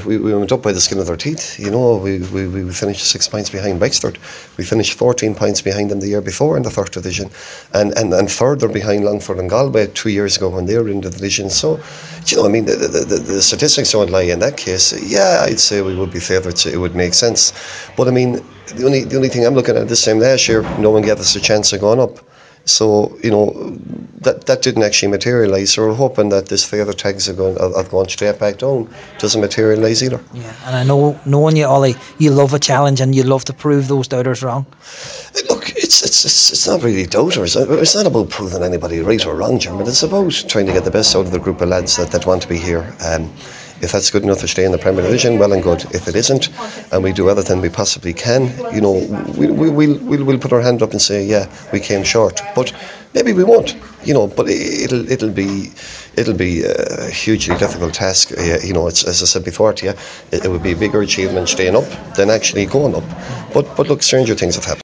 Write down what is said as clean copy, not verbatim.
we went up by the skin of their teeth. You know, we finished 6 points behind Wexford. We finished 14 points behind them the year before in the third division, and further behind Longford and Galway 2 years ago when they were in the division. So, you know, I mean, the statistics don't lie in that case. Yeah, I'd say we would be favourites. It would make sense. But I mean, the only thing I'm looking at this time last year, no one gave us a chance of going up. So, you know, that didn't actually materialise. So we're hoping that this further tags of going straight back down doesn't materialise either. Yeah, and I know, knowing you, Ollie, you love a challenge and you love to prove those doubters wrong. Look, it's not really doubters. It's not about proving anybody right or wrong, Jim, but it's about trying to get the best out of the group of lads that want to be here. If that's good enough to stay in the Premier Division, well and good. If it isn't, and we do everything we possibly can, you know, we'll put our hand up and say, yeah, we came short. But maybe we won't, you know. But it'll be a hugely difficult task. You know, it's, as I said before to you, it would be a bigger achievement staying up than actually going up. But look, stranger things have happened.